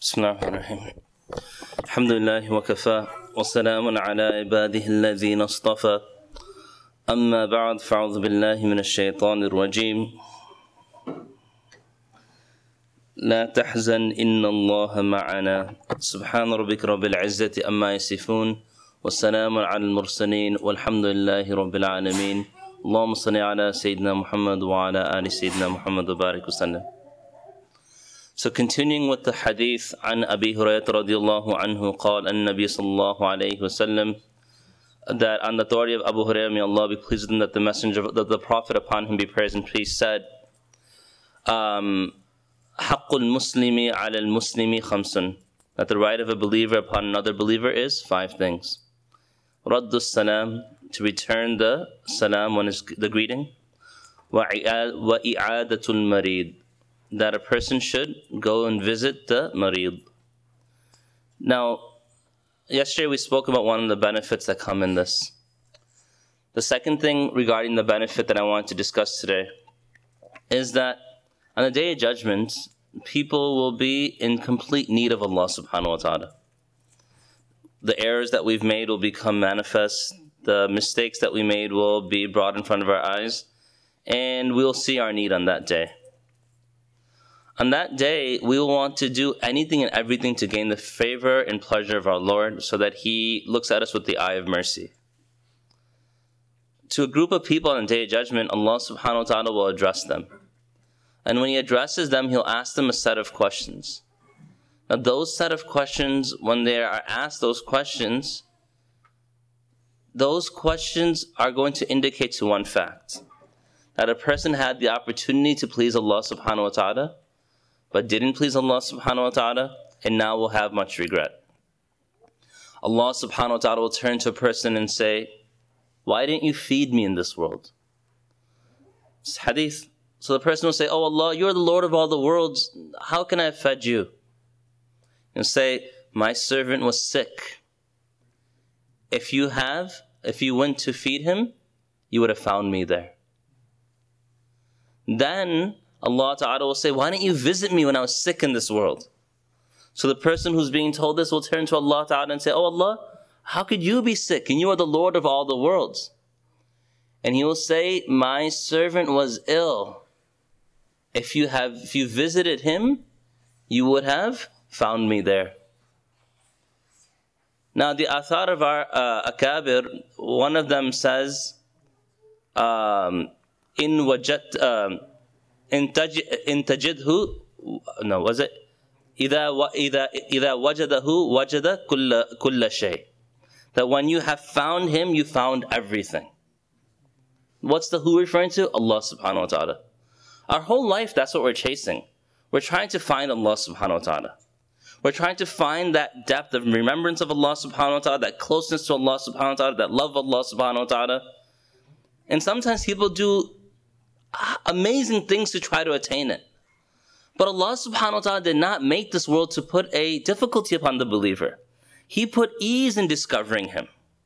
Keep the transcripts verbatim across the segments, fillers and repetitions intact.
بسم الله الرحمن الرحيم الحمد لله وكفى وسلام على عباده الذين اصطفى أما بعد فأعوذ بالله من الشيطان الرجيم لا تحزن إن الله معنا سبحان ربك رب العزة أما يصفون والسلام على المرسلين والحمد لله رب العالمين اللهم صل على سيدنا محمد وعلى آل سيدنا محمد وبارك وسلم. So continuing with the hadith عن أبي هريرة رضي الله عنه قال النبي صلى الله عليه وسلم, that on the authority of Abu Hurairah, may Allah be pleased with him, that the messenger, that the Prophet upon him be praised and peace said, um, حق المسلم على المسلم خمس, that the right of a believer upon another believer is five things. رد السلام, to return the salam when is the greeting. وإعادة المريض, that a person should go and visit the marid. Now, yesterday we spoke about one of the benefits that come in this. The second thing regarding the benefit that I want to discuss today is that on the Day of Judgment, people will be in complete need of Allah subhanahu wa ta'ala. The errors that we've made will become manifest. The mistakes that we made will be brought in front of our eyes, and we will see our need on that day. On that day, we will want to do anything and everything to gain the favor and pleasure of our Lord, so that He looks at us with the eye of mercy. To a group of people on the Day of Judgment, Allah subhanahu wa ta'ala will address them. And when He addresses them, He'll ask them a set of questions. Now those set of questions, when they are asked those questions, those questions are going to indicate to one fact, that a person had the opportunity to please Allah subhanahu wa ta'ala, but didn't please Allah subhanahu wa ta'ala, and now will have much regret. Allah subhanahu wa ta'ala will turn to a person and say, why didn't you feed me in this world? It's hadith. So the person will say, oh Allah, you're the Lord of all the worlds, how can I have fed you? And say, my servant was sick. If you have, if you went to feed him, you would have found me there. Then Allah Ta'ala will say, why didn't you visit me when I was sick in this world? So the person who's being told this will turn to Allah Ta'ala and say, oh Allah, how could you be sick and you are the Lord of all the worlds? And He will say, my servant was ill. If you have, if you visited him, you would have found me there. Now the athar of our uh, akabir, one of them says, um, in wajat, um, in tajidhu, no, was it? إذا إذا إذا وجده وجد كل كل شيء. That when you have found him, you found everything. What's the who referring to? Allah subhanahu wa ta'ala. Our whole life, that's what we're chasing. We're trying to find Allah subhanahu wa ta'ala. We're trying to find that depth of remembrance of Allah subhanahu wa ta'ala, that closeness to Allah subhanahu wa ta'ala, that love of Allah subhanahu wa ta'ala. And sometimes people do amazing things to try to attain it. But Allah subhanahu wa ta'ala did not make this world to put a difficulty upon the believer. He put ease in discovering Him.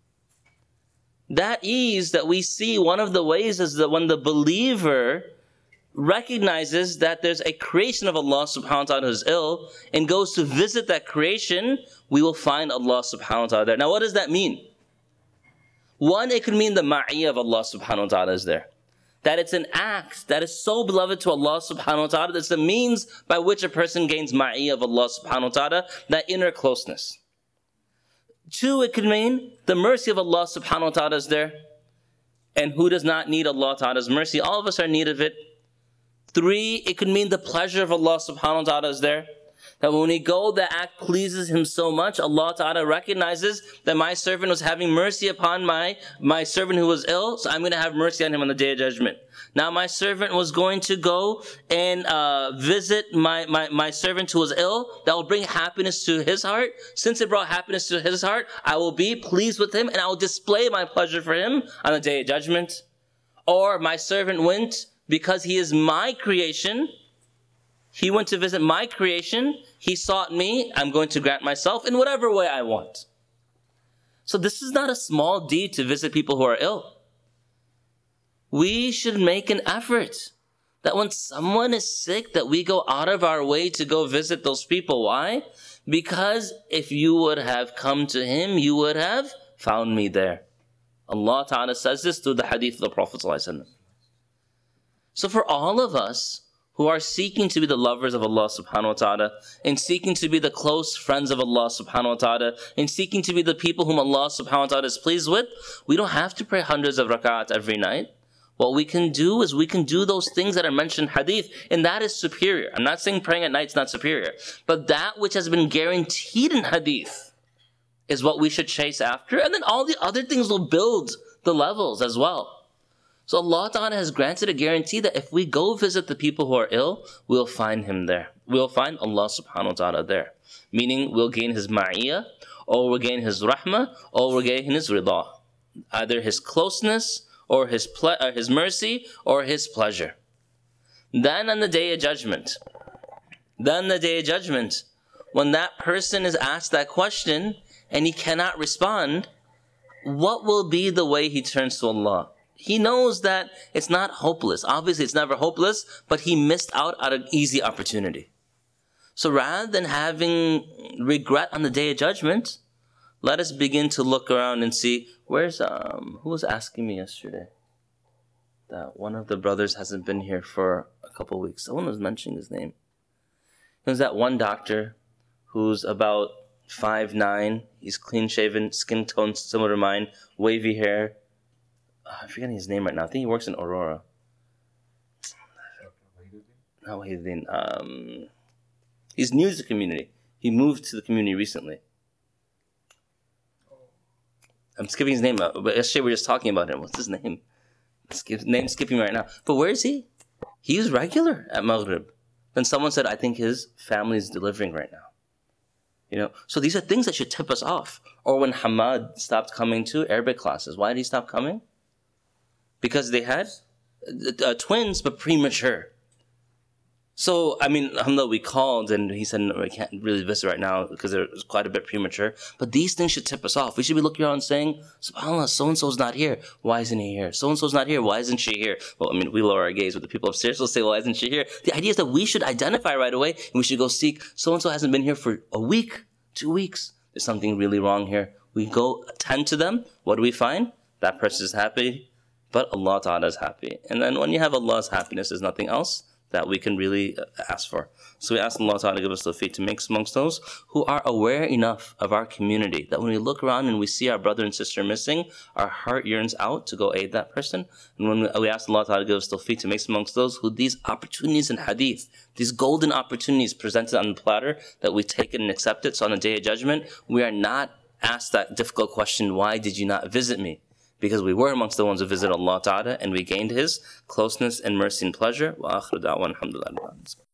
That ease that we see, one of the ways is that when the believer recognizes that there's a creation of Allah subhanahu wa ta'ala who's ill and goes to visit that creation, we will find Allah subhanahu wa ta'ala there. Now what does that mean? One, it could mean the ma'iyah of Allah subhanahu wa ta'ala is there. That it's an act that is so beloved to Allah subhanahu wa ta'ala, that's the means by which a person gains ma'iyah of Allah subhanahu wa ta'ala, that inner closeness. Two, it could mean the mercy of Allah subhanahu wa ta'ala is there. And who does not need Allah ta'ala's mercy? All of us are in need of it. Three, it could mean the pleasure of Allah subhanahu wa ta'ala is there. That when we go, the act pleases Him so much, Allah Ta'ala recognizes that my servant was having mercy upon my, my servant who was ill, so I'm going to have mercy on him on the Day of Judgment. Now my servant was going to go and uh, visit my, my, my servant who was ill, that will bring happiness to his heart. Since it brought happiness to his heart, I will be pleased with him and I will display my pleasure for him on the Day of Judgment. Or my servant went, because he is my creation, he went to visit my creation, he sought me, I'm going to grant myself in whatever way I want. So this is not a small deed to visit people who are ill. We should make an effort That when someone is sick, that we go out of our way to go visit those people. Why? Because if you would have come to him, you would have found me there. Allah Ta'ala says this through the hadith of the Prophet ﷺ. So for all of us who are seeking to be the lovers of Allah subhanahu wa ta'ala, and seeking to be the close friends of Allah subhanahu wa ta'ala, and seeking to be the people whom Allah subhanahu wa ta'ala is pleased with, we don't have to pray hundreds of rak'at every night. What we can do is we can do those things that are mentioned in hadith, and that is superior. I'm not saying praying at night is not superior, but that which has been guaranteed in hadith is what we should chase after, and then all the other things will build the levels as well. So Allah Ta'ala has granted a guarantee that if we go visit the people who are ill, we'll find Him there. We'll find Allah Subhanahu wa Ta'ala there. Meaning we'll gain His ma'iyah, or we'll gain His rahmah, or we'll gain His rida. Either His closeness, or His, ple- or His mercy, or His pleasure. Then on the Day of Judgment, then the Day of Judgment, when that person is asked that question, and he cannot respond, what will be the way he turns to Allah? He knows that it's not hopeless. Obviously, it's never hopeless, but he missed out on an easy opportunity. So rather than having regret on the Day of Judgment, let us begin to look around and see, where's, um, who was asking me yesterday that one of the brothers hasn't been here for a couple of weeks? Someone was mentioning his name. There's that one doctor who's about five nine, he's clean-shaven, skin tone similar to mine, wavy hair. Oh, I'm forgetting his name right now. I think he works in Aurora. Not Wahiduddin. Um, he's new to the community. He moved to the community recently. I'm skipping his name out, but yesterday we were just talking about him. What's his name? Skip, name skipping right now. But where is he? He's regular at Maghrib. Then someone said, I think his family is delivering right now. You know, so these are things that should tip us off. Or when Hamad stopped coming to Arabic classes, why did he stop coming? Because they had uh, twins, but premature. So, I mean, alhamdulillah, we called and he said, no, we can't really visit right now because they're quite a bit premature. But these things should tip us off. We should be looking around and saying, SubhanAllah, so-and-so's not here. Why isn't he here? So-and-so's not here. Why isn't she here? Well, I mean, we lower our gaze, but the people upstairs will say, why isn't she here? The idea is that we should identify right away and we should go seek, so-and-so hasn't been here for a week, two weeks. There's something really wrong here. We go attend to them. What do we find? That person is happy, but Allah Ta'ala is happy. And then when you have Allah's happiness, there's nothing else that we can really ask for. So we ask Allah Ta'ala to give us the faith to make amongst those who are aware enough of our community that when we look around and we see our brother and sister missing, our heart yearns out to go aid that person. And when we ask Allah Ta'ala to give us the faith to make amongst those who these opportunities in hadith, these golden opportunities presented on the platter, that we take it and accept it. So on the Day of Judgment, we are not asked that difficult question, why did you not visit me? Because we were amongst the ones who visited Allah Ta'ala and we gained His closeness and mercy and pleasure. Wa akhiru da'wan alhamdulillah.